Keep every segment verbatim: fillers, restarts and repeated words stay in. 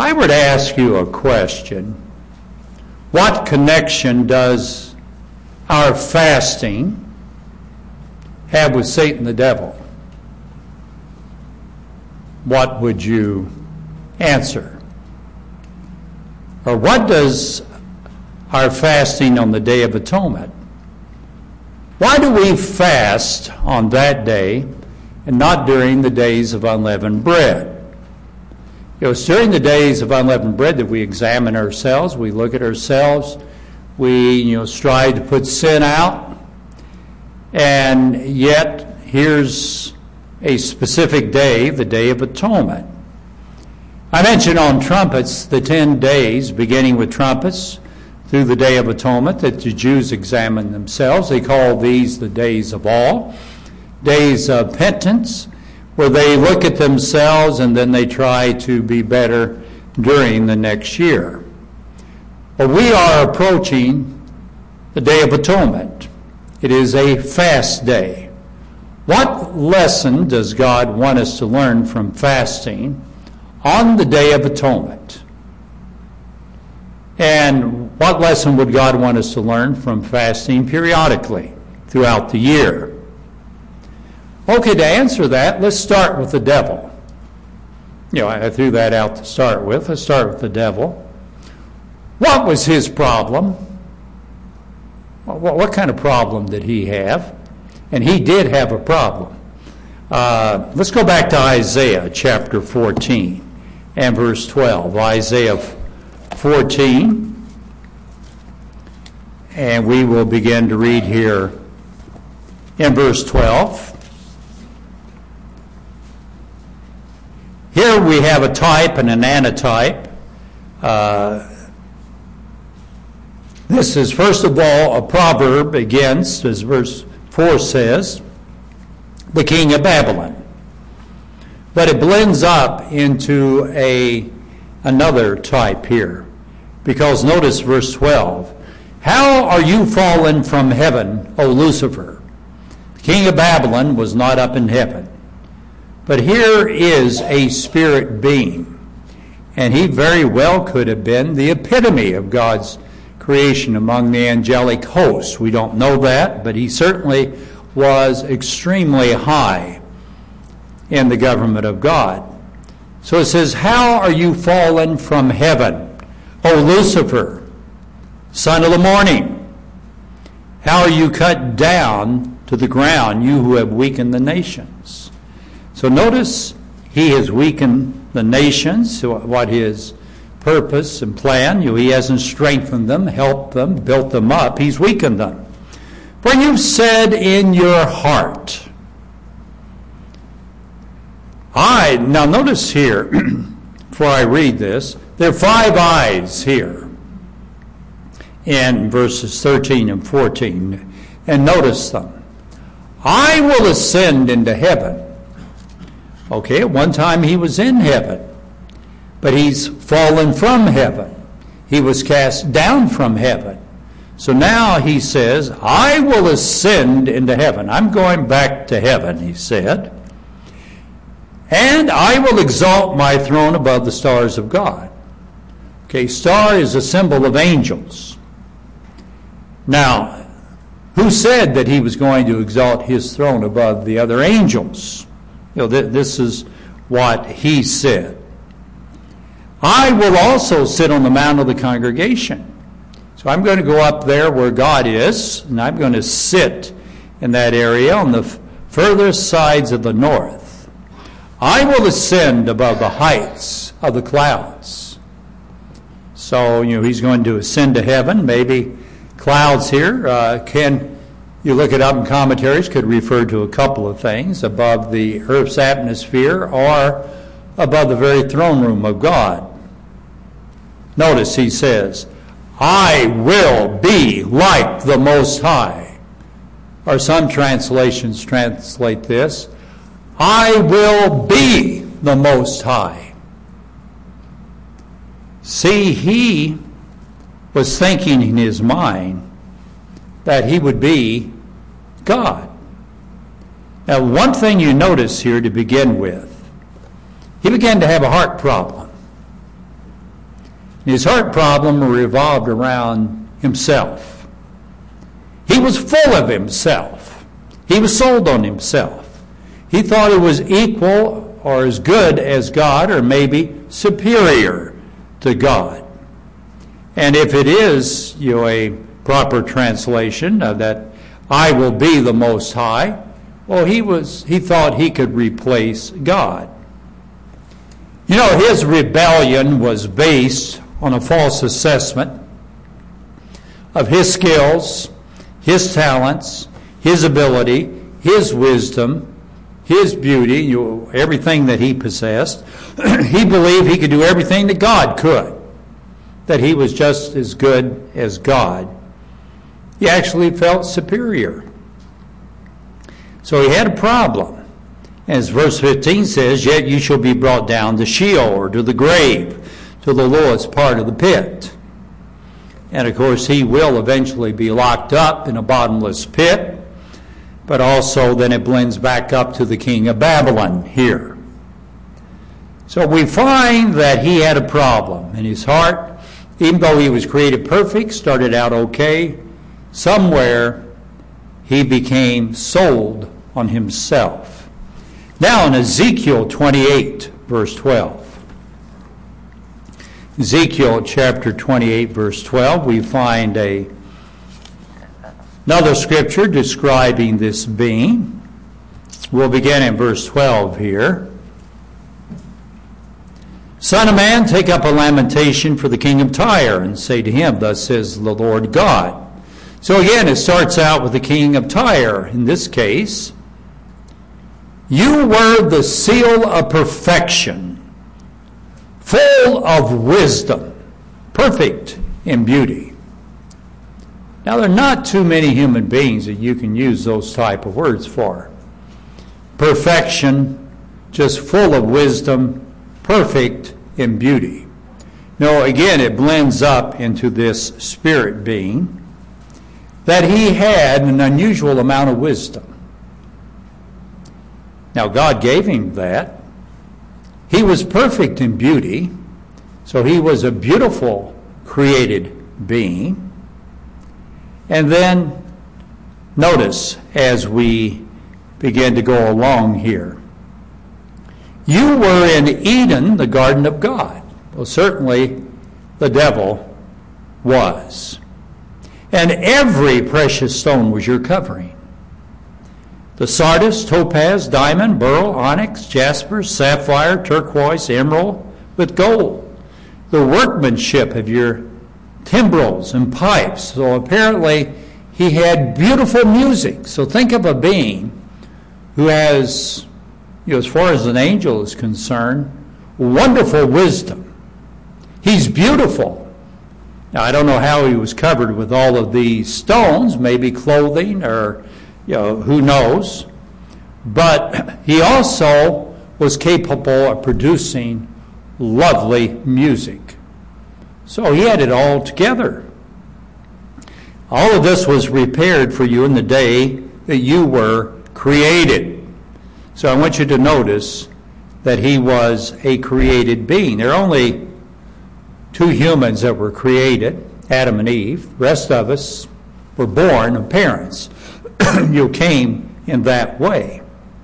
I were to ask you a question, what connection does our fasting have with Satan the devil? What would you answer? Or what does our fasting on the Day of Atonement? Why do we fast on that day and not during the days of unleavened bread? You know, it's during the days of unleavened bread that we examine ourselves, we look at ourselves, we, you know, strive to put sin out, and yet here's a specific day, the Day of Atonement. I mentioned on trumpets the ten days, beginning with trumpets, through the Day of Atonement, that the Jews examine themselves. They call these the days of awe, days of penance, where they look at themselves and then they try to be better during the next year. But we are approaching the Day of Atonement. It is a fast day. What lesson does God want us to learn from fasting on the Day of Atonement? And what lesson would God want us to learn from fasting periodically throughout the year? Okay, to answer that, let's start with the devil. You know, I threw that out to start with. Let's start with the devil. What was his problem? What, what kind of problem did he have? And he did have a problem. Uh, let's go back to Isaiah chapter fourteen and verse twelve. Isaiah fourteen. And we will begin to read here in verse twelve. Here we have a type and an antitype. Uh, this is, first of all, a proverb against, as verse four says, the king of Babylon. But it blends up into a another type here. Because notice verse twelve. How are you fallen from heaven, O Lucifer? The king of Babylon was not up in heaven. But here is a spirit being. And he very well could have been the epitome of God's creation among the angelic hosts. We don't know that, but he certainly was extremely high in the government of God. So it says, how are you fallen from heaven, O Lucifer, son of the morning? How are you cut down to the ground, you who have weakened the nations? So notice he has weakened the nations, what his purpose and plan. You know, he hasn't strengthened them, helped them, built them up. He's weakened them. For you've said in your heart, I, now notice here, before I read this, there are five eyes here in verses thirteen and fourteen. And notice them. I will ascend into heaven. Okay, at one time he was in heaven, but he's fallen from heaven. He was cast down from heaven. So now he says, I will ascend into heaven. I'm going back to heaven, he said. And I will exalt my throne above the stars of God. Okay, star is a symbol of angels. Now, who said that he was going to exalt his throne above the other angels? You know, th- this is what he said. I will also sit on the mount of the congregation. So I'm going to go up there where God is, and I'm going to sit in that area on the f- furthest sides of the north. I will ascend above the heights of the clouds. So, you know, he's going to ascend to heaven. Maybe clouds here uh, can... You look it up in commentaries, could refer to a couple of things, above the earth's atmosphere or above the very throne room of God. Notice he says, I will be like the Most High. Or some translations translate this, I will be the Most High. See, he was thinking in his mind that he would be God. Now, one thing you notice here to begin with, he began to have a heart problem. His heart problem revolved around himself. He was full of himself. He was sold on himself. He thought he was equal or as good as God, or maybe superior to God. And if it is, you know, a proper translation of that, I will be the Most High, well, he was he thought he could replace God. You know, his rebellion was based on a false assessment of his skills, his talents, his ability, his wisdom, his beauty, you know, everything that he possessed. He believed he could do everything that God could, that he was just as good as God. He actually felt superior. So he had a problem. As verse fifteen says, yet you shall be brought down to Sheol, or to the grave, to the lowest part of the pit. And of course he will eventually be locked up in a bottomless pit, but also then it blends back up to the king of Babylon here. So we find that he had a problem in his heart. Even though he was created perfect, started out okay, somewhere he became sold on himself. Now in Ezekiel twenty-eight, verse twelve. Ezekiel chapter twenty-eight, verse twelve, we find a, another scripture describing this being. We'll begin in verse twelve here. Son of man, take up a lamentation for the king of Tyre, and say to him, thus says the Lord God. So again, it starts out with the king of Tyre. In this case, you were the seal of perfection, full of wisdom, perfect in beauty. Now, there are not too many human beings that you can use those type of words for. Perfection, just full of wisdom, perfect in beauty. No, again, it blends up into this spirit being that he had an unusual amount of wisdom. Now, God gave him that. He was perfect in beauty, so he was a beautiful created being. And then, notice as we begin to go along here, you were in Eden, the garden of God. Well, certainly the devil was. And every precious stone was your covering. The sardius, topaz, diamond, beryl, onyx, jasper, sapphire, turquoise, emerald, with gold. The workmanship of your timbrels and pipes. So apparently he had beautiful music. So think of a being who has, you know, as far as an angel is concerned, wonderful wisdom. He's beautiful. Now, I don't know how he was covered with all of these stones, maybe clothing or, you know, who knows. But he also was capable of producing lovely music. So he had it all together. All of this was prepared for you in the day that you were created. So I want you to notice that he was a created being. There are only two humans that were created, Adam and Eve. The rest of us were born of parents. You came in that way.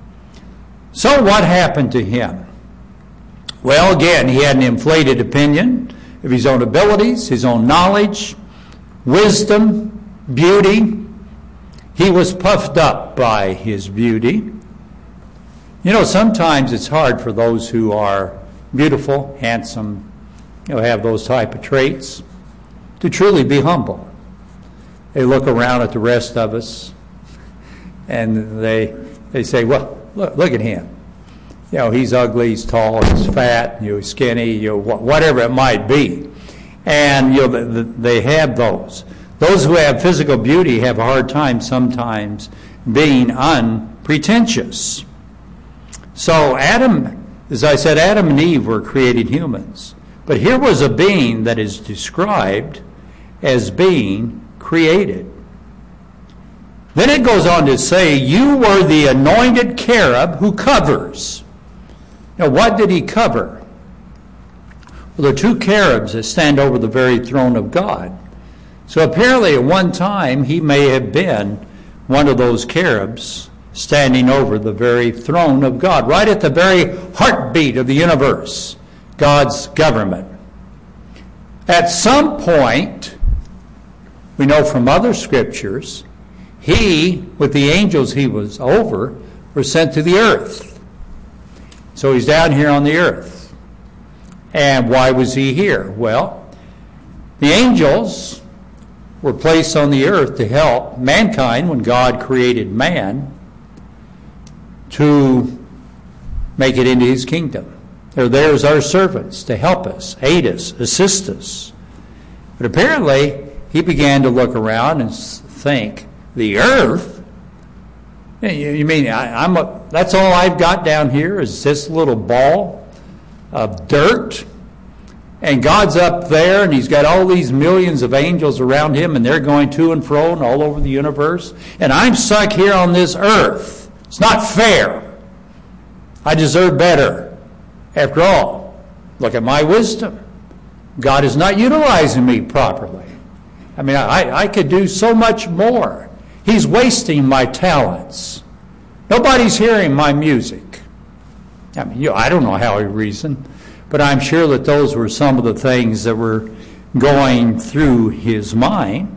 So what happened to him? Well, again, he had an inflated opinion of his own abilities, his own knowledge, wisdom, beauty. He was puffed up by his beauty. You know, sometimes it's hard for those who are beautiful, handsome, you know, have those type of traits, to truly be humble. They look around at the rest of us, and they they say, well, look, look at him. You know, he's ugly, he's tall, he's fat, you know, he's skinny, you know, whatever it might be. And, you know, they have those. Those who have physical beauty have a hard time sometimes being unpretentious. So Adam, as I said, Adam and Eve were created humans. But here was a being that is described as being created. Then it goes on to say, you were the anointed cherub who covers. Now, what did he cover? Well, there are two cherubs that stand over the very throne of God. So apparently at one time he may have been one of those cherubs standing over the very throne of God, right at the very heartbeat of the universe, God's government. At some point, we know from other scriptures, he, with the angels he was over, were sent to the earth. So he's down here on the earth. And why was he here? Well, the angels were placed on the earth to help mankind when God created man to make it into his kingdom. They're there as our servants to help us, aid us, assist us. But apparently, he began to look around and think, the earth? You mean I, I'm a, that's all I've got down here is this little ball of dirt? And God's up there, and he's got all these millions of angels around him, and they're going to and fro and all over the universe. And I'm stuck here on this earth. It's not fair. I deserve better. After all, look at my wisdom. God is not utilizing me properly. I mean, I, I could do so much more. He's wasting my talents. Nobody's hearing my music. I mean, you know, I don't know how he reasoned. But I'm sure that those were some of the things that were going through his mind.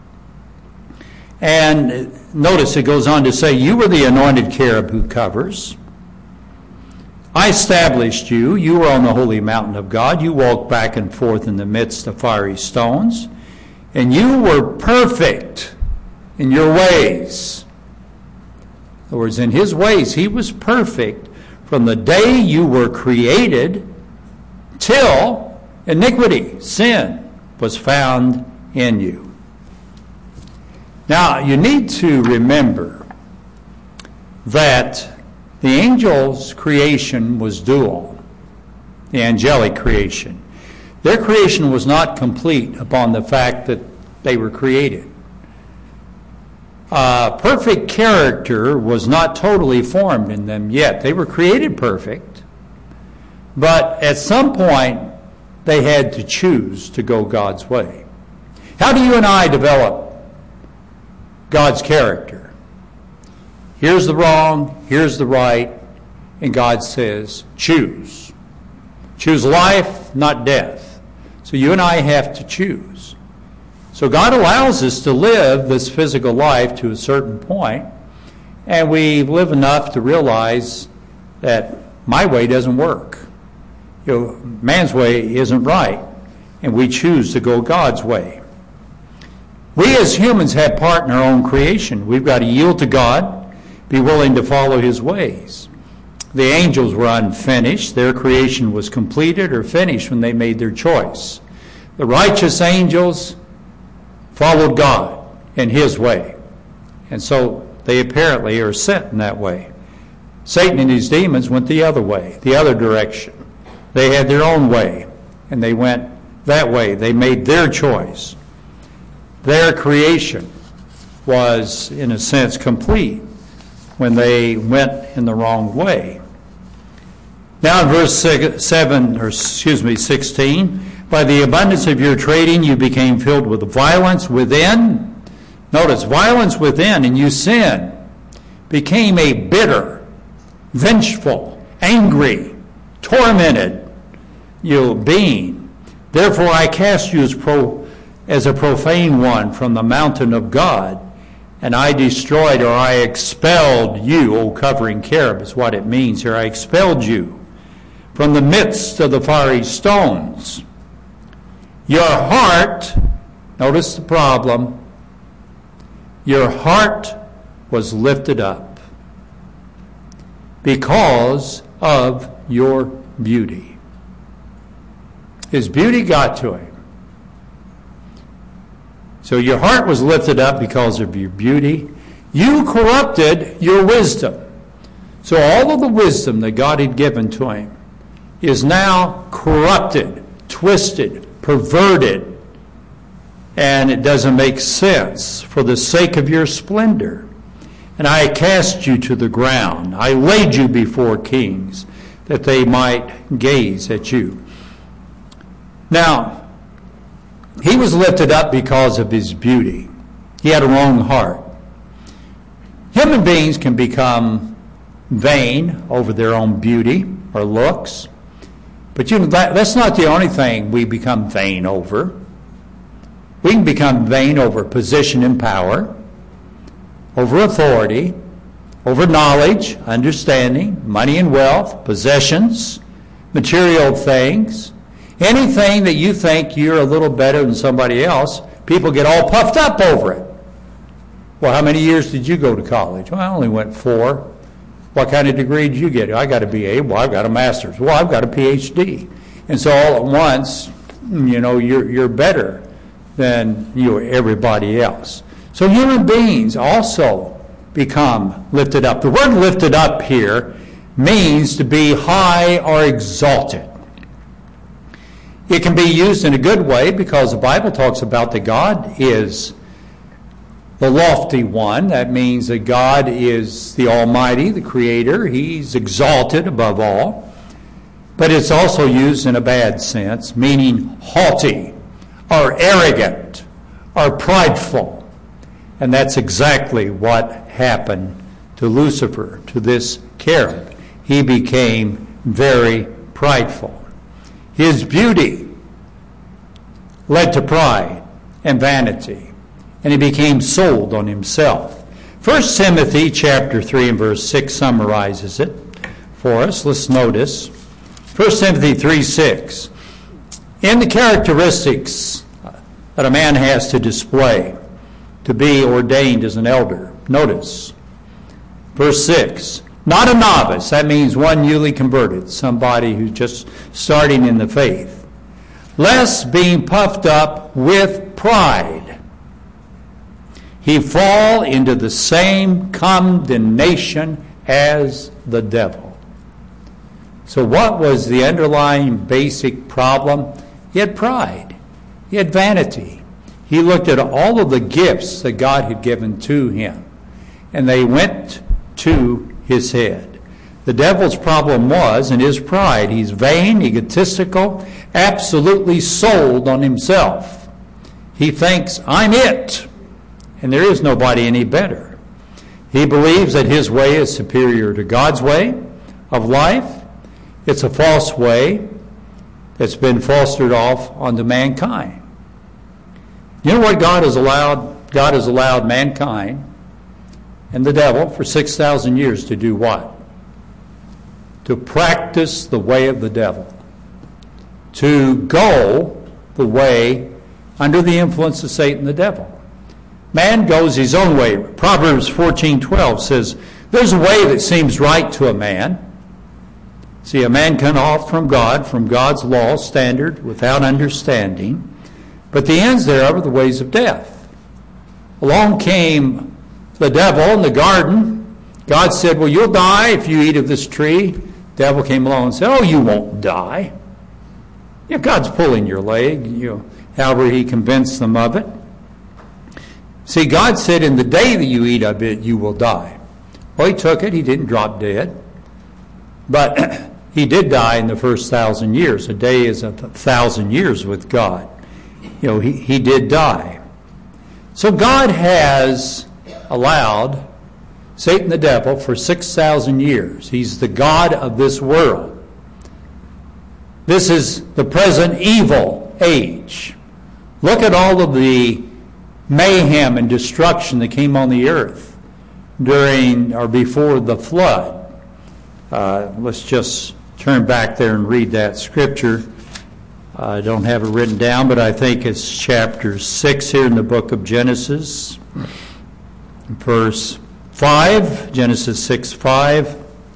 And notice it goes on to say, you were the anointed cherub who covers. I established you. You were on the holy mountain of God. You walked back and forth in the midst of fiery stones. And you were perfect in your ways. In other words, in his ways, he was perfect from the day you were created till iniquity, sin, was found in you. Now, you need to remember that the angels' creation was dual, the angelic creation. Their creation was not complete upon the fact that they were created. Uh, perfect character was not totally formed in them yet. They were created perfect. But at some point, they had to choose to go God's way. How do you and I develop God's character? Here's the wrong, here's the right, and God says, choose. Choose life, not death. So you and I have to choose. So God allows us to live this physical life to a certain point, and we live enough to realize that my way doesn't work. You know, man's way isn't right, and we choose to go God's way. We as humans have part in our own creation. We've got to yield to God, be willing to follow his ways. The angels were unfinished. Their creation was completed or finished when they made their choice. The righteous angels followed God in his way, and so they apparently are sent in that way. Satan and his demons went the other way, the other direction. They had their own way, and they went that way. They made their choice. Their creation was, in a sense, complete when they went in the wrong way. Now in verse seven, or excuse me, sixteen, by the abundance of your trading you became filled with violence within. Notice, violence within, and you sin, became a bitter, vengeful, angry, tormented you being. Therefore I cast you as, pro, as a profane one from the mountain of God, and I destroyed, or I expelled you, O covering cherub is what it means here. I expelled you from the midst of the fiery stones. Your heart, notice the problem, your heart was lifted up because of your beauty. His beauty got to him. So your heart was lifted up because of your beauty. You corrupted your wisdom. So all of the wisdom that God had given to him is now corrupted, twisted, perverted, and it doesn't make sense for the sake of your splendor. And I cast you to the ground. I laid you before kings, that they might gaze at you. Now, he was lifted up because of his beauty. He had a wrong heart. Human beings can become vain over their own beauty or looks. But you know, that, that's not the only thing we become vain over. We can become vain over position and power, over authority, over knowledge, understanding, money and wealth, possessions, material things. Anything that you think you're a little better than somebody else, people get all puffed up over it. Well, how many years did you go to college? Well, I only went four. What kind of degree did you get? I got a B A. Well, I've got a master's. Well, I've got a P H D. And so all at once, you know, you're you're better than you everybody else. So human beings also become lifted up. The word lifted up here means to be high or exalted. It can be used in a good way because the Bible talks about that God is the lofty one. That means that God is the Almighty, the Creator. He's exalted above all. But it's also used in a bad sense, meaning haughty or arrogant or prideful. And that's exactly what happened to Lucifer, to this cherub. He became very prideful. His beauty led to pride and vanity. And he became sold on himself. First Timothy chapter three and verse six summarizes it for us. Let's notice. First Timothy three six. In the characteristics that a man has to display to be ordained as an elder, notice. Verse six. Not a novice. That means one newly converted. Somebody who's just starting in the faith. Lest being puffed up with pride, he fall into the same condemnation as the devil. So what was the underlying basic problem? He had pride. He had vanity. He looked at all of the gifts that God had given to him, and they went to his head. The devil's problem was in his pride. He's vain, egotistical, absolutely sold on himself. He thinks, I'm it. And there is nobody any better. He believes that his way is superior to God's way of life. It's a false way that's been fostered off onto mankind. You know what God has allowed? God has allowed mankind and the devil for six thousand years to do what? To practice the way of the devil. To go the way under the influence of Satan the devil. Man goes his own way. Proverbs fourteen twelve says, there's a way that seems right to a man. See, a man cut off from God, from God's law, standard, without understanding. But the ends thereof are the ways of death. Along came the devil in the garden. God said, well, you'll die if you eat of this tree. The devil came along and said, oh, you won't die. If God's pulling your leg, you know, however he convinced them of it. See, God said, in the day that you eat of it, you will die. Well, he took it. He didn't drop dead. But he did die in the first thousand years. A day is a thousand years with God. You know, he, he did die. So God has allowed Satan the devil for six thousand years. He's the God of this world. This is the present evil age. Look at all of the mayhem and destruction that came on the earth during or before the flood. Uh, let's just turn back there and read that scripture. I don't have it written down, but I think it's chapter six here in the book of Genesis. Verse five, Genesis six five.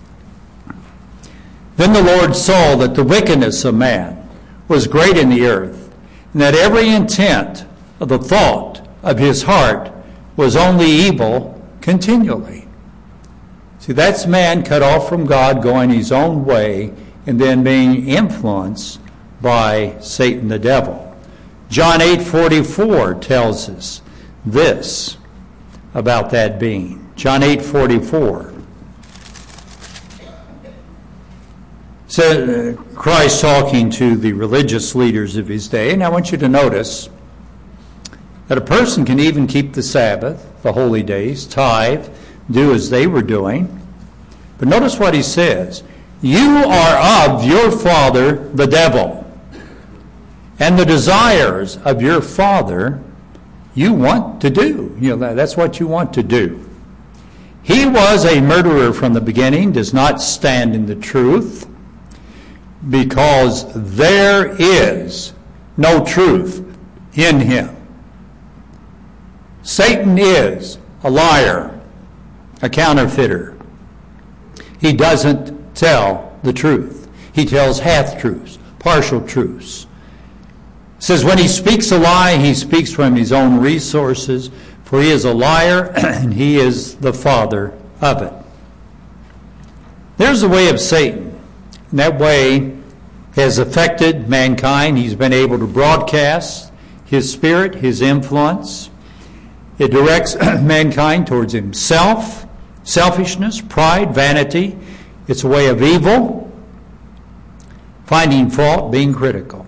Then the Lord saw that the wickedness of man was great in the earth, and that every intent of the thought of his heart was only evil continually. See, that's man cut off from God, going his own way, and then being influenced by Satan the devil. John eight forty-four tells us this about that being. John eight forty-four So uh, Christ talking to the religious leaders of his day, and I want you to notice that a person can even keep the Sabbath, the holy days, tithe, do as they were doing. But notice what he says. You are of your father, the devil, and the desires of your father you want to do. You know, that's what you want to do. He was a murderer from the beginning, does not stand in the truth, because there is no truth in him. Satan is a liar, a counterfeiter. He doesn't tell the truth. He tells half-truths, partial truths. It says when he speaks a lie, he speaks from his own resources, for he is a liar and he is the father of it. There's the way of Satan. And that way has affected mankind. He's been able to broadcast his spirit, his influence. It directs mankind towards himself, selfishness, pride, vanity. It's a way of evil, finding fault, being critical.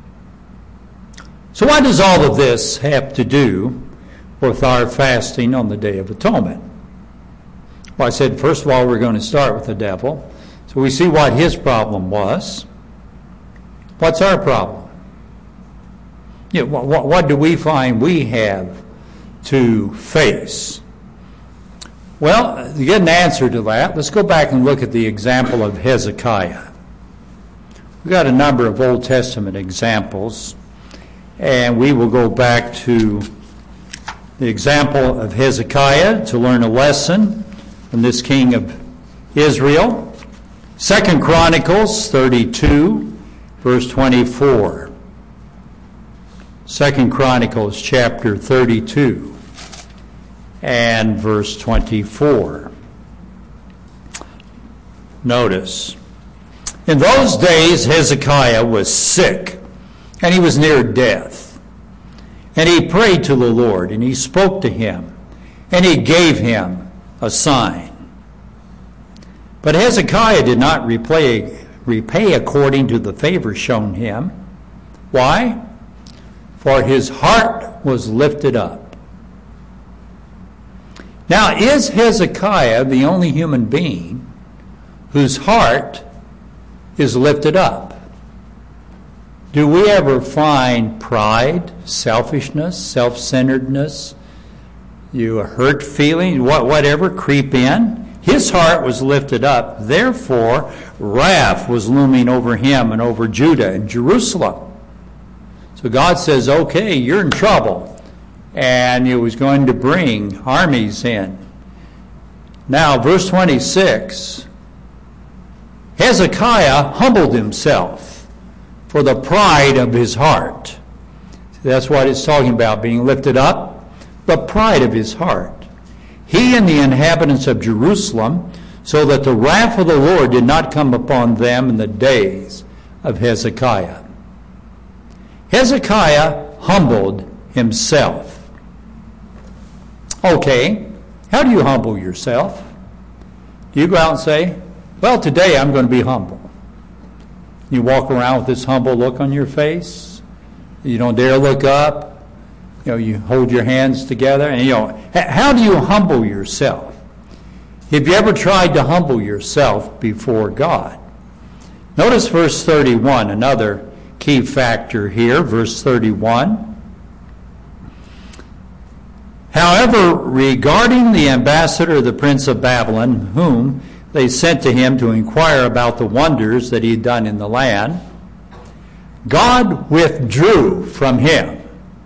So what does all of this have to do with our fasting on the Day of Atonement? Well, I said, first of all, we're going to start with the devil. So we see what his problem was. What's our problem? You know, what, what do we find we have to face? Well, to get an answer to that, let's go back and look at the example of Hezekiah. We've got a number of Old Testament examples, and we will go back to the example of Hezekiah to learn a lesson from this king of Israel. Second Chronicles thirty-two, verse twenty-four. Second Chronicles chapter thirty-two and verse twenty-four. Notice, in those days Hezekiah was sick, and he was near death. And he prayed to the Lord, and he spoke to him, and he gave him a sign. But Hezekiah did not repay, repay according to the favor shown him. Why? For his heart was lifted up. Now, is Hezekiah the only human being whose heart is lifted up? Do we ever find pride, selfishness, self-centeredness, you hurt feeling, whatever, creep in? His heart was lifted up. Therefore, wrath was looming over him and over Judah and Jerusalem. So God says, okay, you're in trouble. And he was going to bring armies in. Now, verse twenty-six, Hezekiah humbled himself for the pride of his heart. That's what it's talking about, being lifted up, the pride of his heart. He and the inhabitants of Jerusalem, so that the wrath of the Lord did not come upon them in the days of Hezekiah. Hezekiah humbled himself. Okay, how do you humble yourself? Do you go out and say, well, today I'm going to be humble? You walk around with this humble look on your face. You don't dare look up. You know, you hold your hands together. And, you know, how do you humble yourself? Have you ever tried to humble yourself before God? Notice verse thirty-one, another key factor here, verse thirty-one. However, regarding the ambassador of the prince of Babylon, whom they sent to him to inquire about the wonders that he had done in the land, God withdrew from him.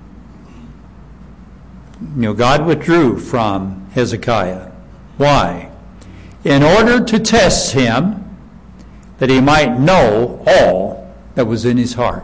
You know, God withdrew from Hezekiah. Why? In order to test him, that he might know all that was in his heart.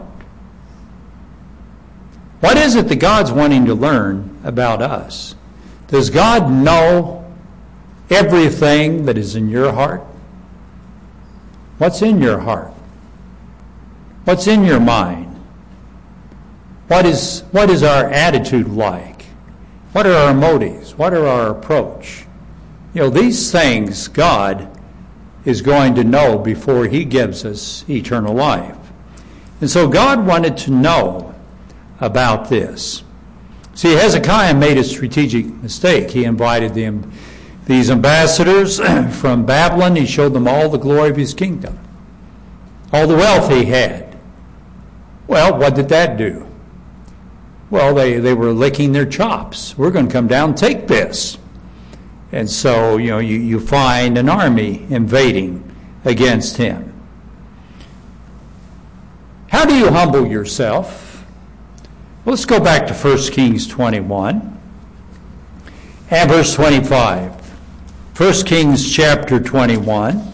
What is it that God's wanting to learn about us? Does God know everything that is in your heart? What's in your heart? What's in your mind? What is, what is our attitude like? What are our motives? What are our approach? You know, these things God is going to know before he gives us eternal life. And so God wanted to know about this. See, Hezekiah made a strategic mistake. He invited them, these ambassadors from Babylon. He showed them all the glory of his kingdom, all the wealth he had. Well, what did that do? Well, they, they were licking their chops. We're going to come down and take this. And so, you know, you, you find an army invading against him. How do you humble yourself? Well, let's go back to First Kings twenty-one and verse twenty-five. First Kings chapter twenty-one,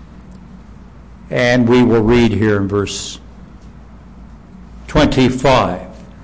and we will read here in verse twenty-five.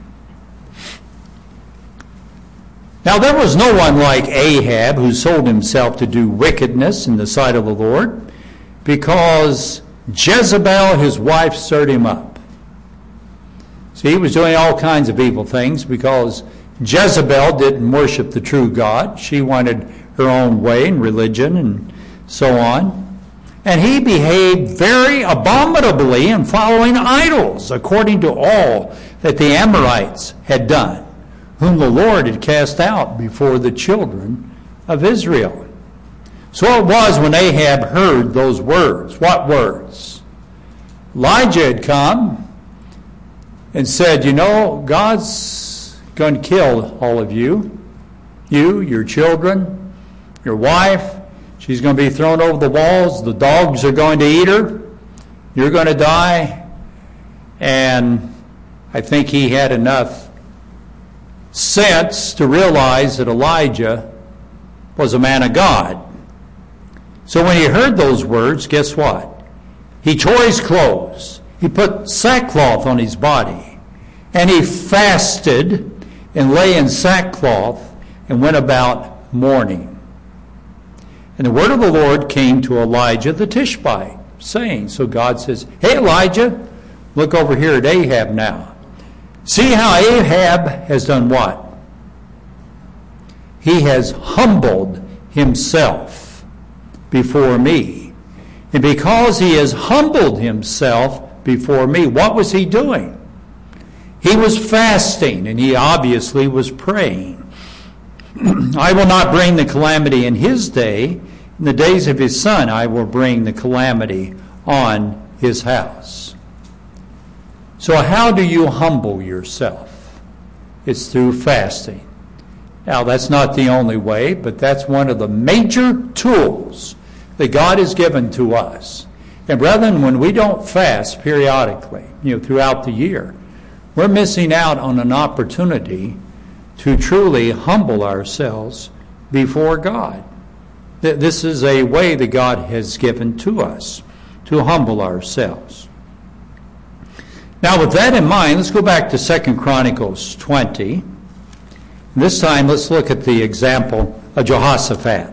Now there was no one like Ahab who sold himself to do wickedness in the sight of the Lord, because Jezebel his wife stirred him up. See, he was doing all kinds of evil things because Jezebel didn't worship the true God. She wanted her own way in religion and so on. And he behaved very abominably in following idols, according to all that the Amorites had done, whom the Lord had cast out before the children of Israel. So it was when Ahab heard those words. What words? Elijah had come and said, you know, God's going to kill all of you. You, your children, your wife. She's going to be thrown over the walls. The dogs are going to eat her. You're going to die. And I think he had enough sense to realize that Elijah was a man of God. So when he heard those words, guess what? He tore his clothes. He put sackcloth on his body. And he fasted and lay in sackcloth and went about mourning. And the word of the Lord came to Elijah the Tishbite, saying, so God says, hey Elijah, look over here at Ahab now. See how Ahab has done what? He has humbled himself before me. And because he has humbled himself before me, what was he doing? He was fasting, and he obviously was praying. I will not bring the calamity in his day. In the days of his son, I will bring the calamity on his house. So how do you humble yourself? It's through fasting. Now, that's not the only way, but that's one of the major tools that God has given to us. And brethren, when we don't fast periodically, you know, throughout the year, we're missing out on an opportunity to truly humble ourselves before God. This is a way that God has given to us to humble ourselves. Now, with that in mind, let's go back to Second Chronicles twenty. This time, let's look at the example of Jehoshaphat.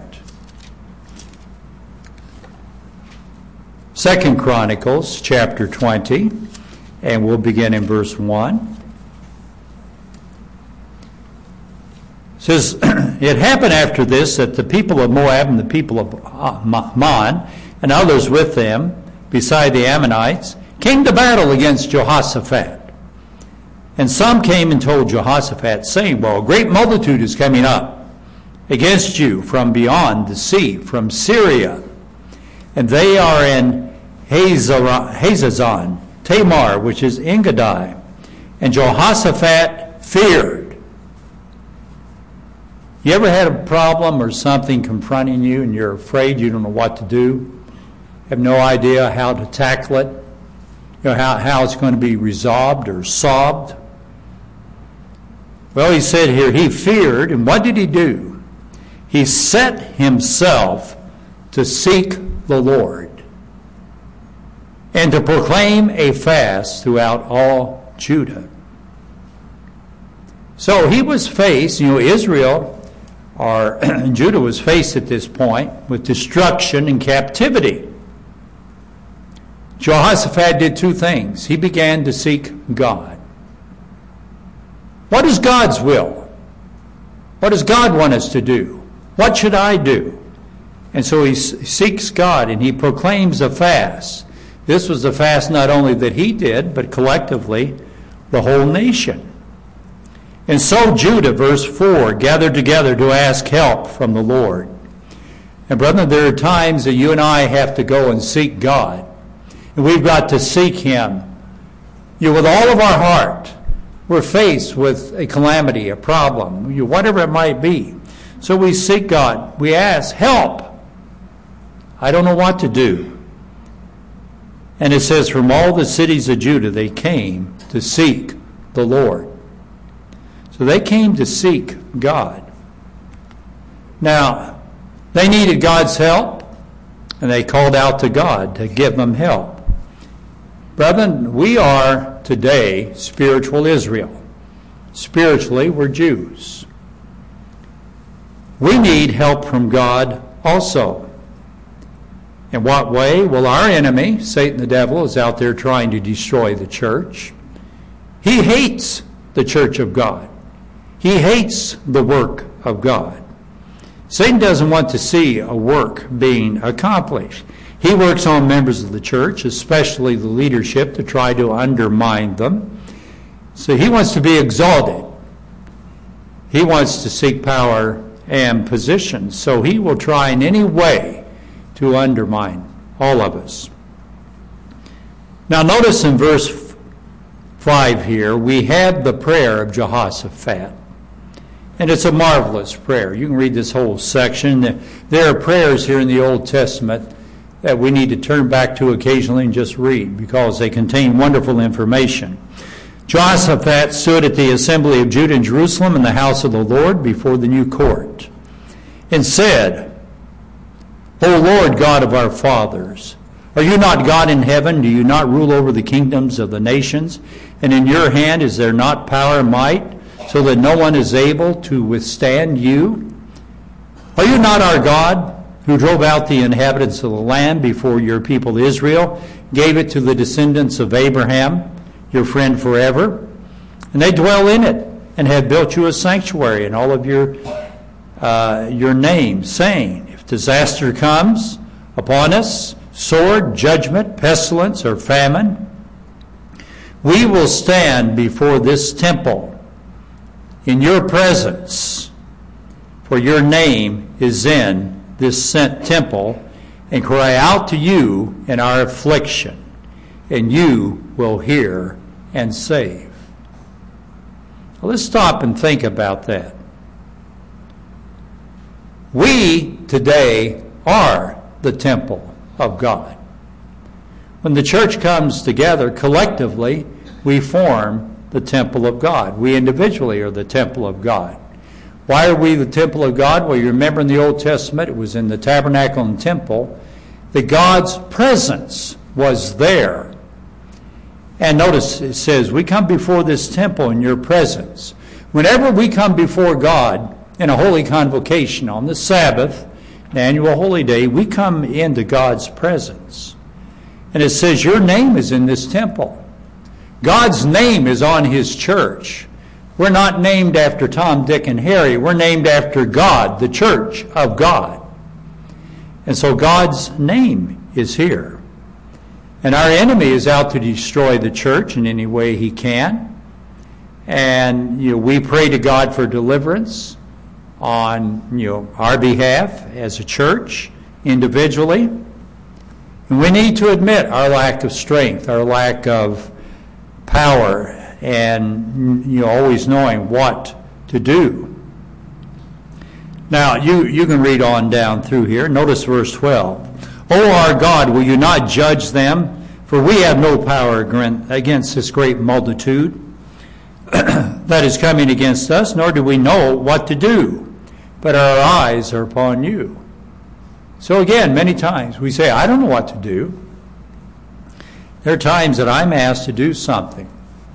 Second Chronicles chapter twenty, and we'll begin in verse one. It says, it happened after this that the people of Moab and the people of Ammon and others with them, beside the Ammonites, came to battle against Jehoshaphat. And some came and told Jehoshaphat, saying, well, a great multitude is coming up against you from beyond the sea, from Syria. And they are in Hazazon, Tamar, which is Engedi. And Jehoshaphat feared. You ever had a problem or something confronting you and you're afraid, you don't know what to do, have no idea how to tackle it, you know, how, how it's going to be resolved or solved? Well, he said here, he feared, and what did he do? He set himself to seek the Lord and to proclaim a fast throughout all Judah. So he was faced, you know, Israel, or Judah was faced at this point with destruction and captivity. Jehoshaphat did two things. He began to seek God. What is God's will? What does God want us to do? What should I do? And so he seeks God and he proclaims a fast. This was a fast not only that he did, but collectively the whole nation. And so Judah, verse four, gathered together to ask help from the Lord. And brethren, there are times that you and I have to go and seek God. And we've got to seek him. You know, with all of our heart. We're faced with a calamity, a problem, you know, whatever it might be. So we seek God. We ask, help. I don't know what to do. And it says, from all the cities of Judah, they came to seek the Lord. So they came to seek God. Now, they needed God's help, and they called out to God to give them help. Brethren, we are today spiritual Israel. Spiritually, we're Jews. We need help from God also. In what way? Well, our enemy, Satan the devil, is out there trying to destroy the church. He hates the church of God. He hates the work of God. Satan doesn't want to see a work being accomplished. He works on members of the church, especially the leadership, to try to undermine them. So he wants to be exalted. He wants to seek power and position. So he will try in any way to undermine all of us. Now notice in verse five here, we have the prayer of Jehoshaphat. And it's a marvelous prayer. You can read this whole section. There are prayers here in the Old Testament that we need to turn back to occasionally and just read because they contain wonderful information. Jehoshaphat stood at the assembly of Judah in Jerusalem in the house of the Lord before the new court and said, O Lord God of our fathers, are you not God in heaven? Do you not rule over the kingdoms of the nations? And in your hand is there not power and might, so that no one is able to withstand you? Are you not our God, who drove out the inhabitants of the land before your people Israel, gave it to the descendants of Abraham, your friend forever? And they dwell in it, and have built you a sanctuary in all of your uh, your name, saying, if disaster comes upon us, sword, judgment, pestilence, or famine, we will stand before this temple in your presence, for your name is in this temple, and cry out to you in our affliction, and you will hear and save. Well, let's stop and think about that. We today are the temple of God. When the church comes together collectively, we form the temple of God. We individually are the temple of God. Why are we the temple of God? Well, you remember in the Old Testament, it was in the tabernacle and temple, that God's presence was there. And notice it says, we come before this temple in your presence. Whenever we come before God in a holy convocation on the Sabbath, an annual holy day, we come into God's presence. And it says, your name is in this temple. God's name is on his church. We're not named after Tom, Dick, and Harry. We're named after God, the church of God. And so God's name is here. And our enemy is out to destroy the church in any way he can. And you know, we pray to God for deliverance on you know, our behalf as a church, individually. And we need to admit our lack of strength, our lack of power, and you know, always knowing what to do. Now, you, you can read on down through here. Notice verse twelve. O our God, will you not judge them? For we have no power against this great multitude that is coming against us, nor do we know what to do, but our eyes are upon you. So again, many times we say, I don't know what to do. There are times that I'm asked to do something,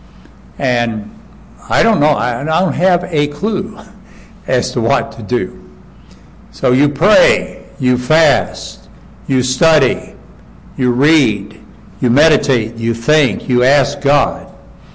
and I don't know, I don't have a clue as to what to do. So you pray, you fast, you study, you read, you meditate, you think, you ask God.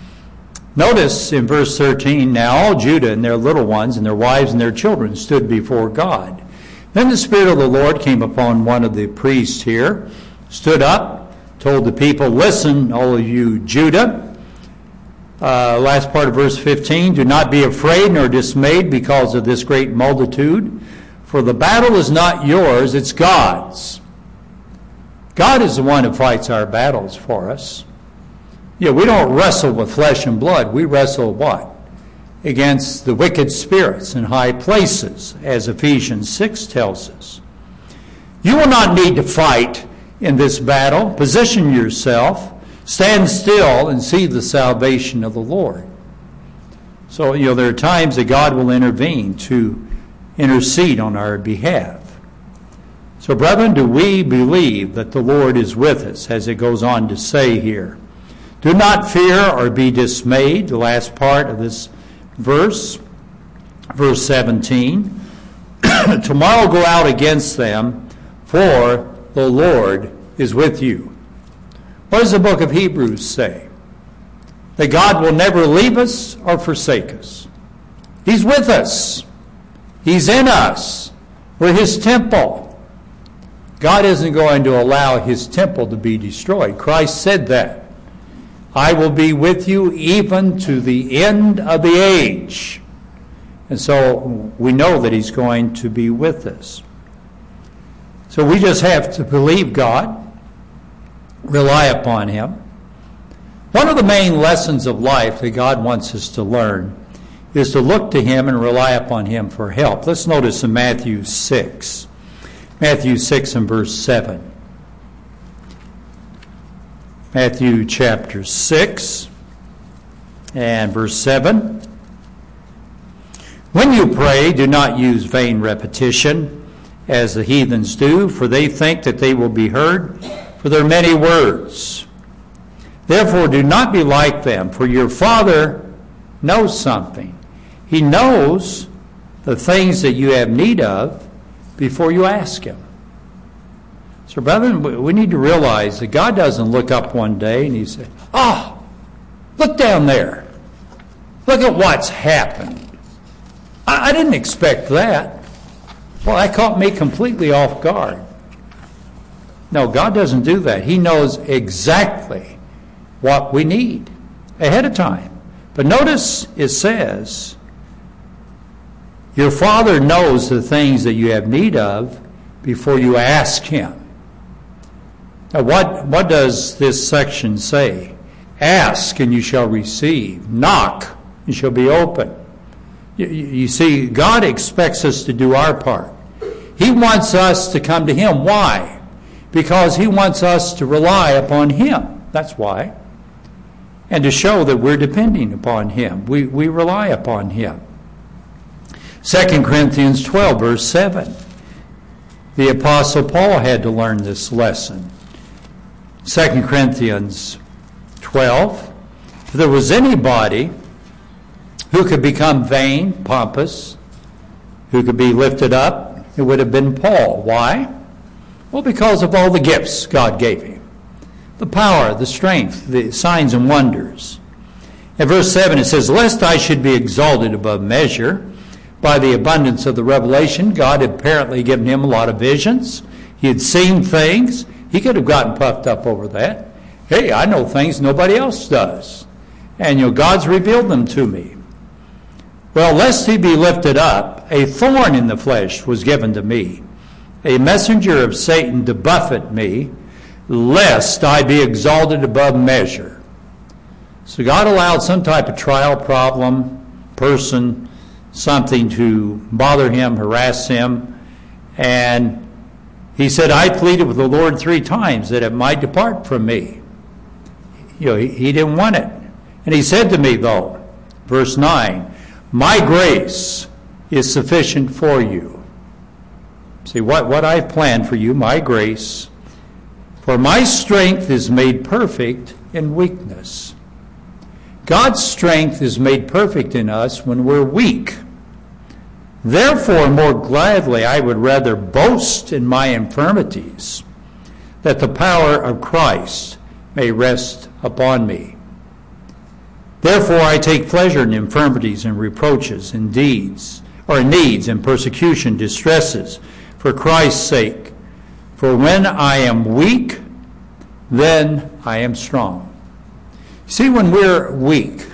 Notice in verse thirteen, now all Judah and their little ones and their wives and their children stood before God. Then the Spirit of the Lord came upon one of the priests here, stood up, told the people, listen, all of you Judah. Uh, last part of verse fifteen, do not be afraid nor dismayed because of this great multitude, for the battle is not yours, it's God's. God is the one who fights our battles for us. Yeah, we don't wrestle with flesh and blood. We wrestle what? Against the wicked spirits in high places, as Ephesians six tells us. You will not need to fight in this battle. Position yourself, stand still, and see the salvation of the Lord. So, you know, there are times that God will intervene to intercede on our behalf. So, brethren, do we believe that the Lord is with us, as it goes on to say here? Do not fear or be dismayed, the last part of this verse, verse seventeen. Tomorrow go out against them, for the Lord is with you. What does the book of Hebrews say? That God will never leave us or forsake us. He's with us. He's in us. We're his temple. God isn't going to allow his temple to be destroyed. Christ said that. I will be with you even to the end of the age. And so we know that he's going to be with us. So we just have to believe God, rely upon him. One of the main lessons of life that God wants us to learn is to look to him and rely upon him for help. Let's notice in Matthew six. Matthew six and verse seven. Matthew chapter six and verse seven. When you pray, do not use vain repetition, as the heathens do, for they think that they will be heard for their many words. Therefore, do not be like them, for your Father knows something. He knows the things that you have need of before you ask him. So, brethren, we need to realize that God doesn't look up one day and he says, oh, look down there. Look at what's happened. I, I didn't expect that. Well, that caught me completely off guard. No, God doesn't do that. He knows exactly what we need ahead of time. But notice it says, your Father knows the things that you have need of before you ask him. Now, what, what does this section say? Ask and you shall receive. Knock and you shall be open. You, you see, God expects us to do our part. He wants us to come to him. Why? Because he wants us to rely upon him. That's why. And to show that we're depending upon him. We, we rely upon him. Second Corinthians twelve, verse seven. The Apostle Paul had to learn this lesson. Second Corinthians twelve. If there was anybody who could become vain, pompous, who could be lifted up, it would have been Paul. Why? Well, because of all the gifts God gave him. The power, the strength, the signs and wonders. In verse seven it says, lest I should be exalted above measure by the abundance of the revelation. God had apparently given him a lot of visions. He had seen things. He could have gotten puffed up over that. Hey, I know things nobody else does. And, you know, God's revealed them to me. Well, lest he be lifted up, a thorn in the flesh was given to me, a messenger of Satan to buffet me, lest I be exalted above measure. So God allowed some type of trial, problem, person, something to bother him, harass him. And he said, I pleaded with the Lord three times that it might depart from me. You know, he, he didn't want it. And he said to me, though, verse nine, my grace is sufficient for you. See, what, what I've planned for you, my grace, for my strength is made perfect in weakness. God's strength is made perfect in us when we're weak. Therefore, more gladly, I would rather boast in my infirmities, that the power of Christ may rest upon me. Therefore, I take pleasure in infirmities and reproaches, in deeds, or in needs and persecution, distresses, for Christ's sake. For when I am weak, then I am strong. See, when we're weak,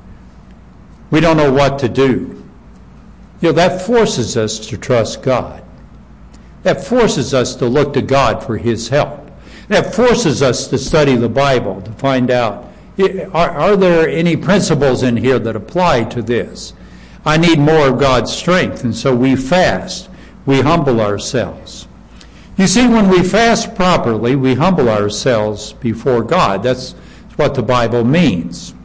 we don't know what to do. You know, that forces us to trust God. That forces us to look to God for His help. That forces us to study the Bible to find out, are, are there any principles in here that apply to this? I need more of God's strength, and so we fast. We humble ourselves. You see, when we fast properly, we humble ourselves before God. That's what the Bible means.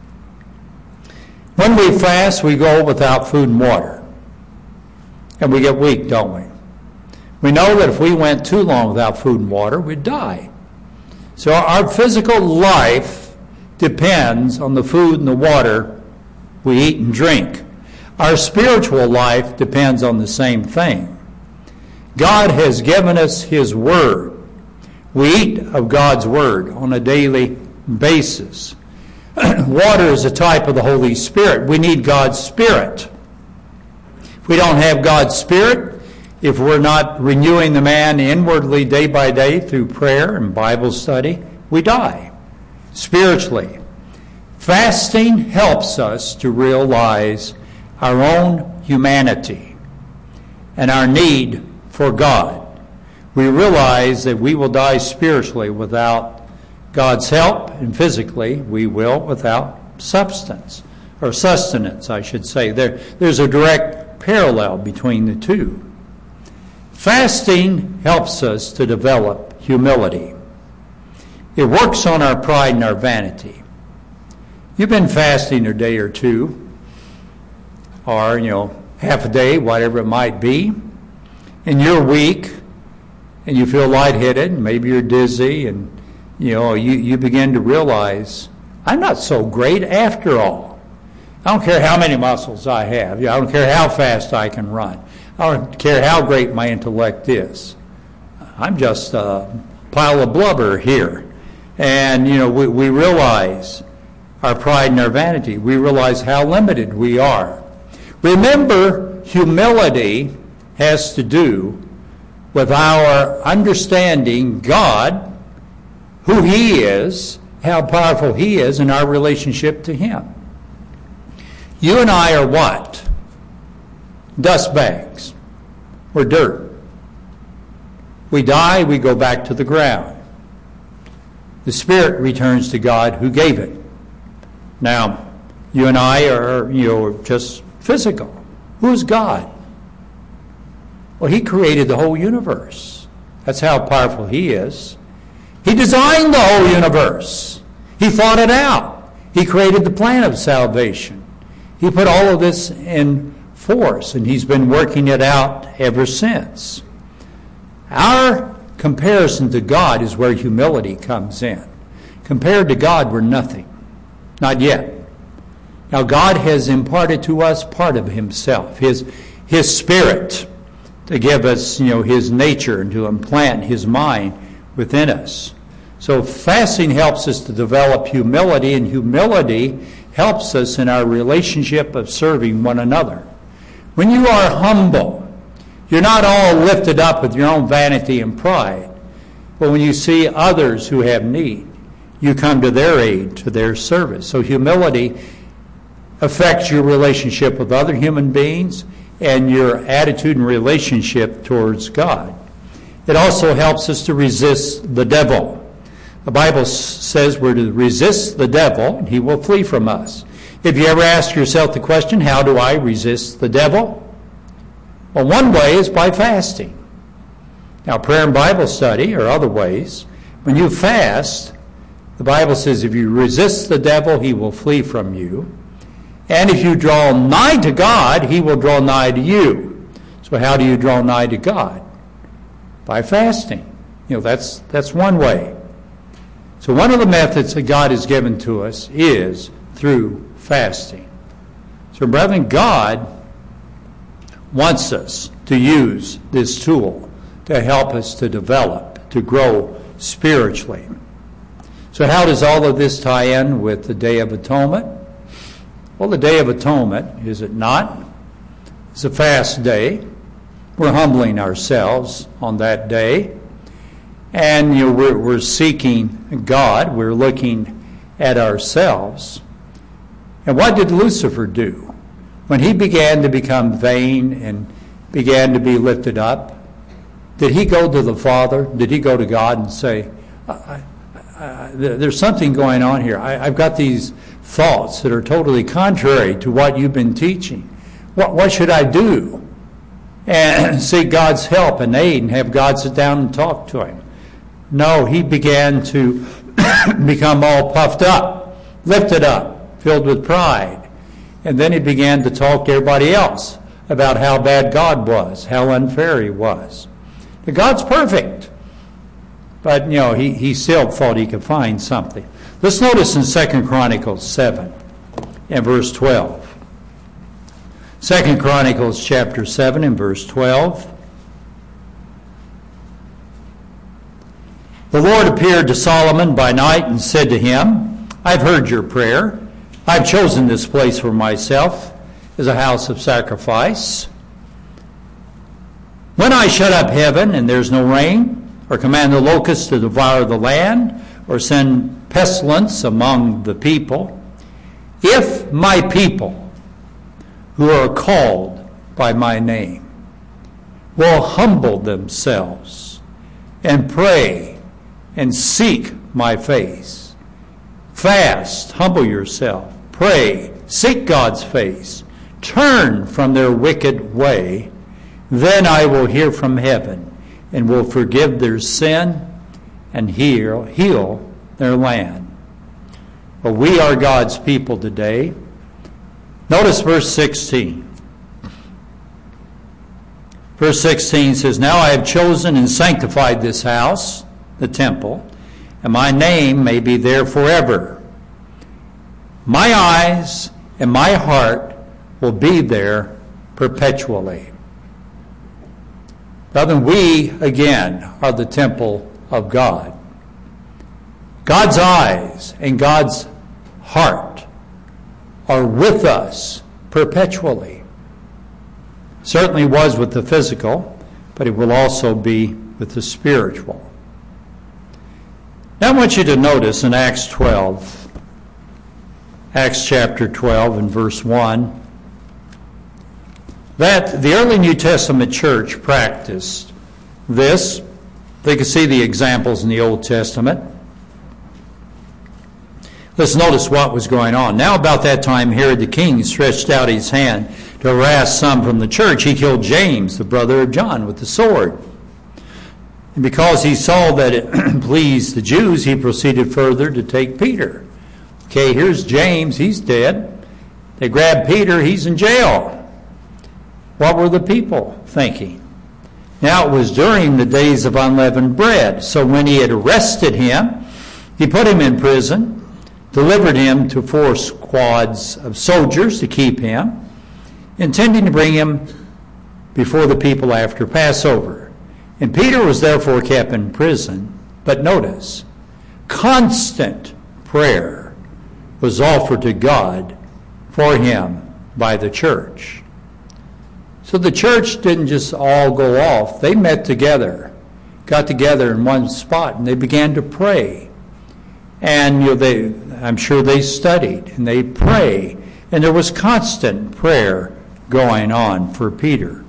When we fast, we go without food and water. And we get weak, don't we? We know that if we went too long without food and water, we'd die. So our physical life depends on the food and the water we eat and drink. Our spiritual life depends on the same thing. God has given us His Word. We eat of God's Word on a daily basis. Water is a type of the Holy Spirit. We need God's Spirit. If we don't have God's Spirit, if we're not renewing the man inwardly day by day through prayer and Bible study, we die spiritually. Fasting helps us to realize our own humanity and our need for God. We realize that we will die spiritually without God's help, and physically we will without substance, or sustenance, I should say. There, there's a direct parallel between the two. Fasting helps us to develop humility. It works on our pride and our vanity. You've been fasting a day or two, or, you know, half a day, whatever it might be, and you're weak, and you feel lightheaded, and maybe you're dizzy, and you know, you, you begin to realize, I'm not so great after all. I don't care how many muscles I have. I don't care how fast I can run. I don't care how great my intellect is. I'm just a pile of blubber here. And, you know, we, we realize our pride and our vanity. We realize how limited we are. Remember, humility has to do with our understanding God, who He is, how powerful He is, and our relationship to Him. You and I are what? Dust bags. We're dirt. We die, we go back to the ground. The Spirit returns to God who gave it. Now, you and I are, you know, just physical. Who is God? Well, He created the whole universe. That's how powerful He is. He designed the whole universe. He thought it out. He created the plan of salvation. He put all of this in force, and He's been working it out ever since. Our comparison to God is where humility comes in. Compared to God, we're nothing. Not yet. Now, God has imparted to us part of Himself, His, His Spirit, to give us, you know, His nature and to implant His mind within us. So fasting helps us to develop humility, and humility helps us in our relationship of serving one another. When you are humble, you're not all lifted up with your own vanity and pride, but when you see others who have need, you come to their aid, to their service. So humility affects your relationship with other human beings and your attitude and relationship towards God. It also helps us to resist the devil. The Bible says we're to resist the devil, and he will flee from us. If you ever ask yourself the question, how do I resist the devil? Well, one way is by fasting. Now, prayer and Bible study are other ways. When you fast, the Bible says if you resist the devil, he will flee from you. And if you draw nigh to God, he will draw nigh to you. So how do you draw nigh to God? By fasting. You know, that's that's one way. So one of the methods that God has given to us is through fasting. So brethren, God wants us to use this tool to help us to develop, to grow spiritually. So how does all of this tie in with the Day of Atonement? Well, the Day of Atonement, is it not? It's a fast day. we're humbling ourselves on that day. And you know, we're, we're seeking God. We're looking at ourselves. And what did Lucifer do? When he began to become vain and began to be lifted up, did he go to the Father? Did he go to God and say, I, I, I, there's something going on here. I, I've got these thoughts that are totally contrary to what you've been teaching. What, what should I do? And seek God's help and aid and have God sit down and talk to him. No, he began to become all puffed up, lifted up, filled with pride. And then he began to talk to everybody else about how bad God was, how unfair he was. Now, God's perfect, but you know he, he still thought he could find something. Let's notice in Second Chronicles seven and verse twelve. Second Chronicles chapter seven and verse twelve. The Lord appeared to Solomon by night and said to him, I've heard your prayer. I've chosen this place for myself as a house of sacrifice. When I shut up heaven and there's no rain, or command the locusts to devour the land, or send pestilence among the people, if my people who are called by my name will humble themselves and pray and seek my face, fast, humble yourself, pray, seek God's face, turn from their wicked way, then I will hear from heaven and will forgive their sin and heal, heal their land. Well, we are God's people today. Notice verse sixteen. Verse sixteen says, Now I have chosen and sanctified this house, the temple, and my name may be there forever. My eyes and my heart will be there perpetually. Brethren, we, again, are the temple of God. God's eyes and God's heart are with us perpetually. Certainly was with the physical, but it will also be with the spiritual. Now I want you to notice in Acts twelve, Acts chapter twelve and verse one, that the early New Testament church practiced this. They could see the examples in the Old Testament. Let's notice what was going on. Now about that time Herod the king stretched out his hand to harass some from the church. He killed James, the brother of John, with the sword. And because he saw that it pleased the Jews, he proceeded further to take Peter. Okay, here's James, he's dead. They grabbed Peter, he's in jail. What were the people thinking? Now it was during the days of unleavened bread. So when he had arrested him, he put him in prison, delivered him to four squads of soldiers to keep him, intending to bring him before the people after Passover. And Peter was therefore kept in prison. But notice, constant prayer was offered to God for him by the church. So the church didn't just all go off. They met together, got together in one spot, and they began to pray. And you know, they, I'm sure they studied, and they prayed. And there was constant prayer going on for Peter.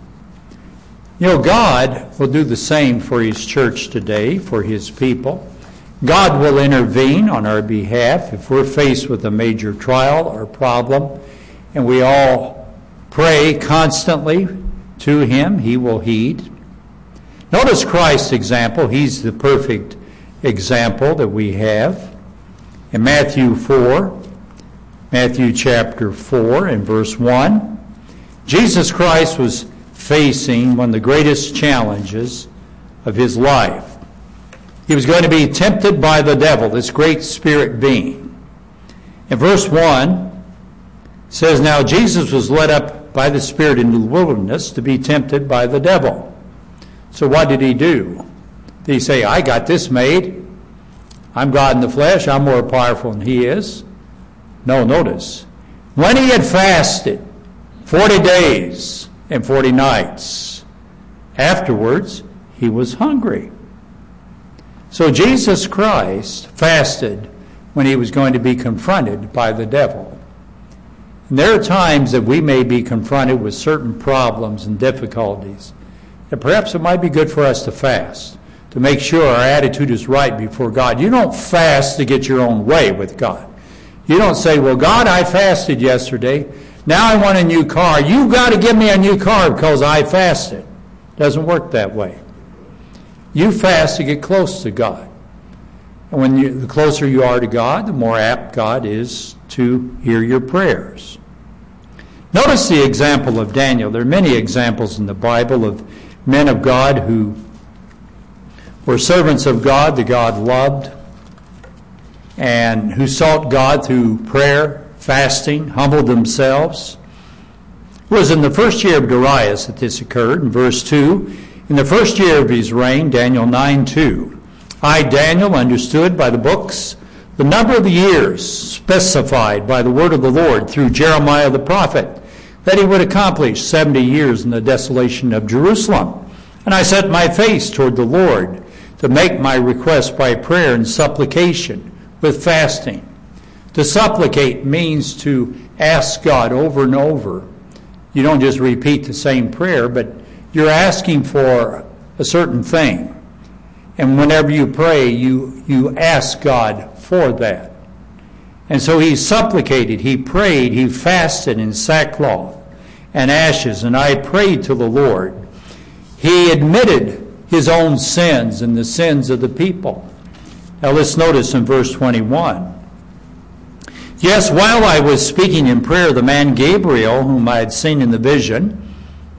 You know, God will do the same for his church today, for his people. God will intervene on our behalf if we're faced with a major trial or problem, and we all pray constantly to him. He will heed. Notice Christ's example. He's the perfect example that we have. In Matthew four, Matthew chapter four and verse one, Jesus Christ was facing one of the greatest challenges of his life. He was going to be tempted by the devil, this great spirit being. In verse one, it says, Now Jesus was led up by the Spirit into the wilderness to be tempted by the devil. So what did he do? Did he say, I got this made. I'm God in the flesh. I'm more powerful than he is. No, notice. When he had fasted forty days and forty nights, Afterwards, he was hungry. So Jesus Christ fasted when he was going to be confronted by the devil. And there are times that we may be confronted with certain problems and difficulties, and perhaps it might be good for us to fast, to make sure our attitude is right before God. You don't fast to get your own way with God. You don't say, well, God, I fasted yesterday. Now I want a new car. You've got to give me a new car because I fasted. It doesn't work that way. You fast to get close to God. And when you, the closer you are to God, the more apt God is to hear your prayers. Notice the example of Daniel. There are many examples in the Bible of men of God who were servants of God that God loved, and who sought God through prayer, fasting, humbled themselves. It was in the first year of Darius that this occurred. In verse two, in the first year of his reign, Daniel nine two, I, Daniel, understood by the books the number of the years specified by the word of the Lord through Jeremiah the prophet, that he would accomplish seventy years in the desolation of Jerusalem. And I set my face toward the Lord to make my request by prayer and supplication with fasting. To supplicate means to ask God over and over. You don't just repeat the same prayer, but you're asking for a certain thing. And whenever you pray, you, you ask God for that. And so he supplicated, he prayed, he fasted in sackcloth and ashes, and I prayed to the Lord. He admitted his own sins and the sins of the people. Now let's notice in verse twenty-one. Yes, while I was speaking in prayer, the man Gabriel, whom I had seen in the vision,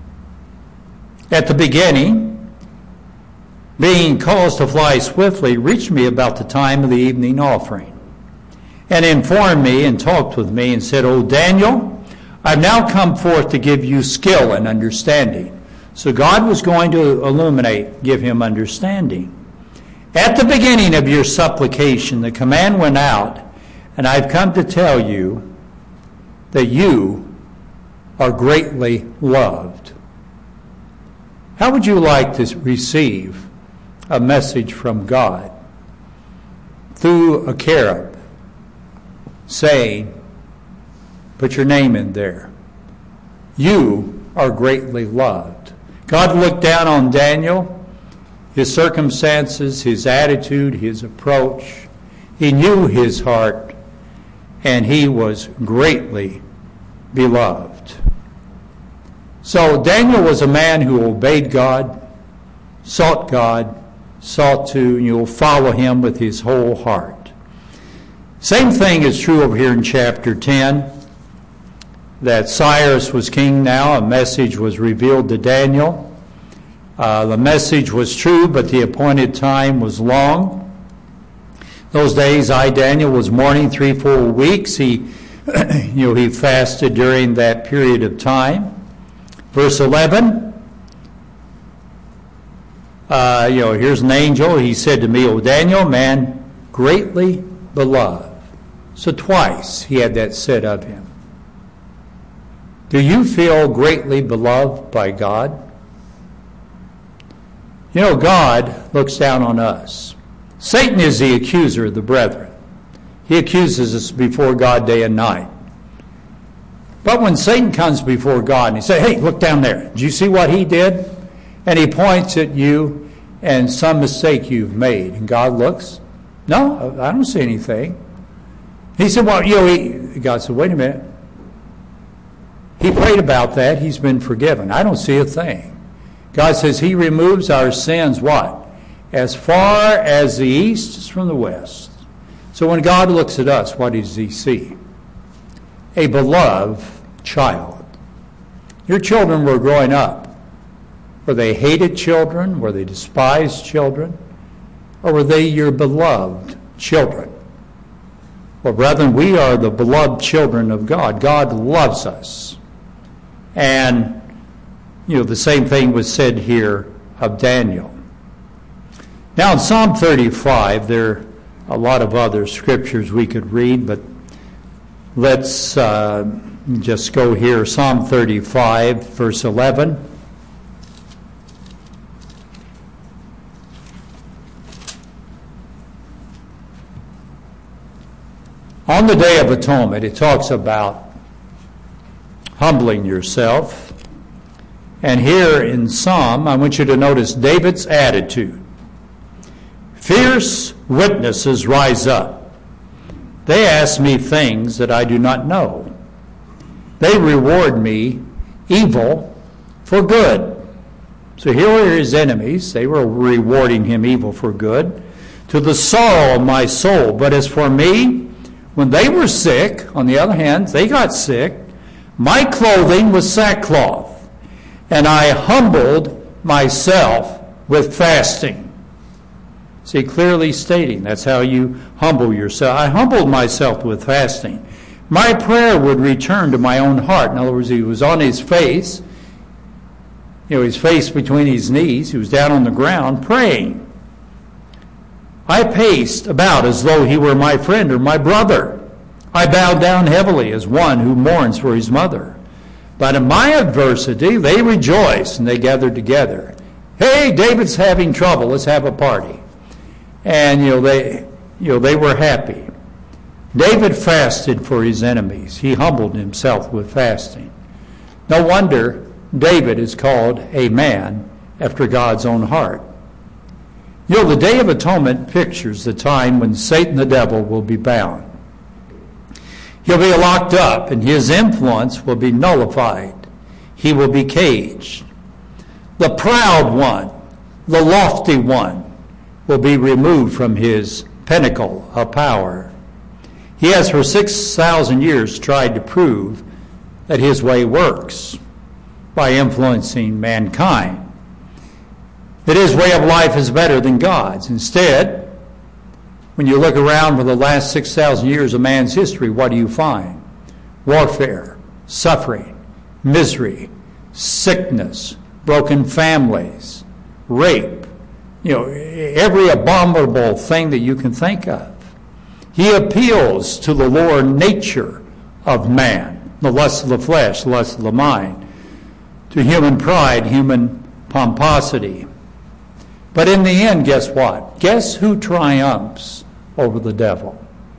at the beginning, being caused to fly swiftly, reached me about the time of the evening offering, and informed me and talked with me and said, O Daniel, I've now come forth to give you skill and understanding. So God was going to illuminate, give him understanding. At the beginning of your supplication, the command went out, and I've come to tell you that you are greatly loved. How would you like to receive a message from God through a cherub saying, put your name in there, you are greatly loved? God looked down on Daniel, his circumstances, his attitude, his approach. He knew his heart, and he was greatly beloved. So Daniel was a man who obeyed God, sought God, sought to, you know, follow him with his whole heart. Same thing is true over here in chapter ten, that Cyrus was king now. A message was revealed to Daniel. Uh, the message was true, but the appointed time was long. Those days, I, Daniel, was mourning three full weeks. He, you know, he fasted during that period of time. Verse eleven, uh, you know, here's an angel. He said to me, O Daniel, man greatly beloved. So twice he had that said of him. Do you feel greatly beloved by God? You know, God looks down on us. Satan is the accuser of the brethren. He accuses us before God day and night. But when Satan comes before God and he says, hey, look down there. Did you see what he did? And he points at you and some mistake you've made. And God looks, no, I don't see anything. He said, well, you know, he, God said, wait a minute. He prayed about that. He's been forgiven. I don't see a thing. God says he removes our sins, what? As far as the east is from the west. So when God looks at us, what does he see? A beloved child. Your children were growing up. Were they hated children? Were they despised children? Or were they your beloved children? Well, brethren, we are the beloved children of God. God loves us. And, you know, the same thing was said here of Daniel. Now in Psalm thirty-five, there are a lot of other scriptures we could read, but let's uh, just go here. Psalm thirty-five, verse eleven. On the Day of Atonement, it talks about humbling yourself. And here in Psalm, I want you to notice David's attitude. Fierce witnesses rise up. They ask me things that I do not know. They reward me evil for good. So here were his enemies. They were rewarding him evil for good, to the sorrow of my soul. But as for me, when they were sick, on the other hand, they got sick, my clothing was sackcloth, and I humbled myself with fasting. See, clearly stating that's how you humble yourself. I humbled myself with fasting. My prayer would return to my own heart. In other words, he was on his face, you know, his face between his knees. He was down on the ground praying. I paced about as though he were my friend or my brother. I bowed down heavily as one who mourns for his mother. But in my adversity, they rejoiced and they gathered together. Hey, David's having trouble. Let's have a party. And, you know, they, you know, they were happy. David fasted for his enemies. He humbled himself with fasting. No wonder David is called a man after God's own heart. You know, the Day of Atonement pictures the time when Satan the devil will be bound. He'll be locked up and his influence will be nullified. He will be caged. The proud one, the lofty one, will be removed from his pinnacle of power. He has for six thousand years tried to prove that his way works by influencing mankind, that his way of life is better than God's. Instead, when you look around for the last six thousand years of man's history, what do you find? Warfare, suffering, misery, sickness, broken families, rape, you know, every abominable thing that you can think of. He appeals to the lower nature of man, the lust of the flesh, the lust of the mind, to human pride, human pomposity. But in the end, guess what? Guess who triumphs over the devil?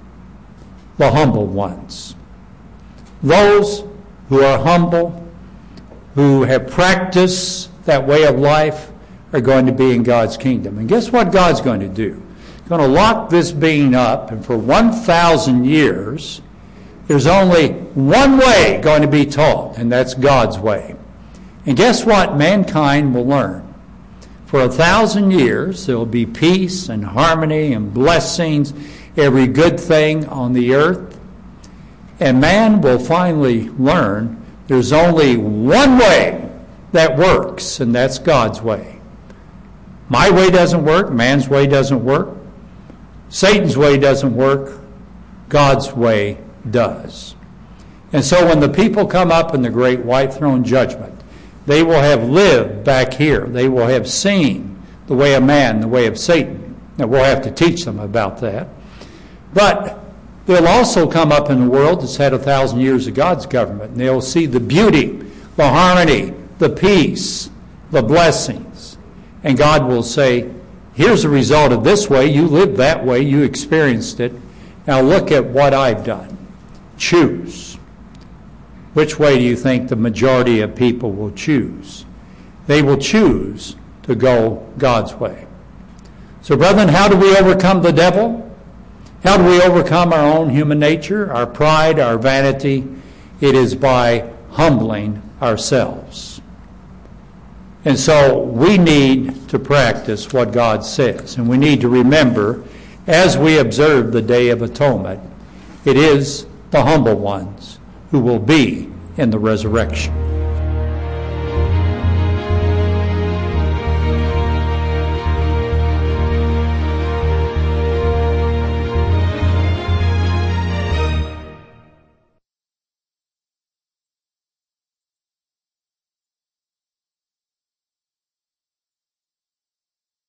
The humble ones. Those who are humble, who have practiced that way of life, are going to be in God's kingdom. And guess what God's going to do? He's going to lock this being up, and for one thousand years, there's only one way going to be taught, and that's God's way. And guess what mankind will learn? For a thousand years, there will be peace and harmony and blessings, every good thing on the earth. And man will finally learn there's only one way that works, and that's God's way. My way doesn't work. Man's way doesn't work. Satan's way doesn't work. God's way does. And so when the people come up in the great white throne judgment, they will have lived back here. They will have seen the way of man, the way of Satan. Now, we'll have to teach them about that. But they'll also come up in the world that's had a thousand years of God's government, and they'll see the beauty, the harmony, the peace, the blessings. And God will say, here's the result of this way. You lived that way. You experienced it. Now look at what I've done. Choose. Which way do you think the majority of people will choose? They will choose to go God's way. So, brethren, how do we overcome the devil? How do we overcome our own human nature, our pride, our vanity? It is by humbling ourselves. And so we need to practice what God says. And we need to remember, as we observe the Day of Atonement, it is the humble ones who will be in the resurrection.